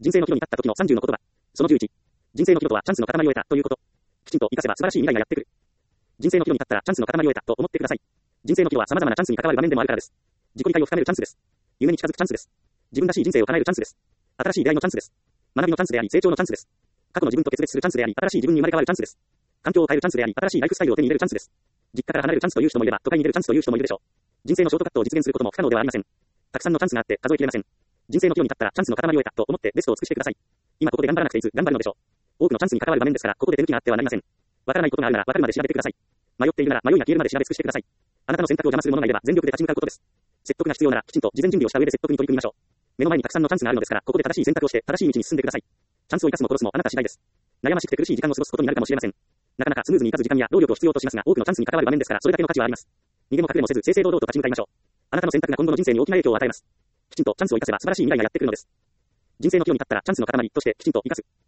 人生の岐路に立った時の30の言葉。その11。人生の岐路とはチャンスの塊を得たということ。きちんと活かせば素晴らしい未来がやってくる。人生の岐路に立ったらチャンスの塊を得たと思ってください。人生の岐路は様々なチャンスに関わる場面でもあるからです。自己理解を深めるチャンスです。夢に近づくチャンスです。自分らしい人生を叶えるチャンスです。新しい出会いのチャンスです。学びのチャンスであり成長のチャンスです。過去の自分と決別するチャンスであり新しい自分に生まれ変わるチャンスです。環境を変えるチャンスであり新しいライフスタイルを手に入れるチャンスです。実家から離れるチャンスという人もいれば都会に出るチャンスという人もいるでしょう。人生のショートカットを実現することも不可能ではありません。たくさんのチャンスがあって数えきれません。人生の岐路に立ったらチャンスの塊を得たと思ってベストを尽くしてください。今ここで頑張らなくていつ頑張るのでしょう。多くのチャンスに関わる場面ですからここで手抜きがあってはなりません。わからないことがあるならわかるまで調べてください。迷っているなら迷いが消えるまで調べ尽くしてください。あなたの選択を邪魔する者がいれば全力で立ち向かうことです。説得が必要ならきちんと事前準備をした上で説得に取り組みましょう。目の前にたくさんのチャンスがあるのですからここで正しい選択をして正しい道に進んでください。チャンスを生かすも殺すもあなた次第です。悩ましくて苦しい時間を過ごすことになるかもしれません。なかなかスムーズにいかず時間や労力を必要としますが多くのチャンスに関わる場面ですからそれだけの価値はあります。逃げも隠れもせず正々堂々と立ち向かいましょう。あなたの選択が今後の人生に大きな影響を与えます。きちんとチャンスを生かせば素晴らしい未来がやってくるのです。人生の岐路に立ったらチャンスの塊としてきちんと生かす。